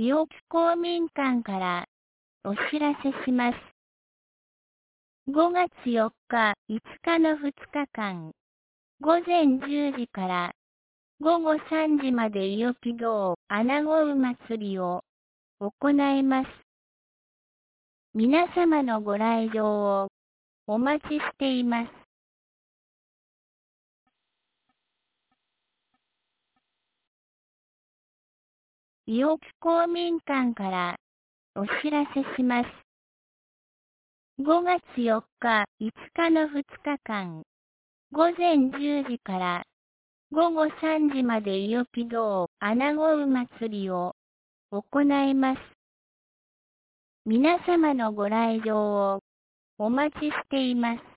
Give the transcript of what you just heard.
伊予木公民館からお知らせします。5月4日、5日の2日間、午前10時から午後3時まで伊予木堂穴子祭りを行います。皆様のご来場をお待ちしています。伊予木公民館からお知らせします。5月4日、5日の2日間、午前10時から午後3時まで伊予木堂穴子祭りを行います。皆様のご来場をお待ちしています。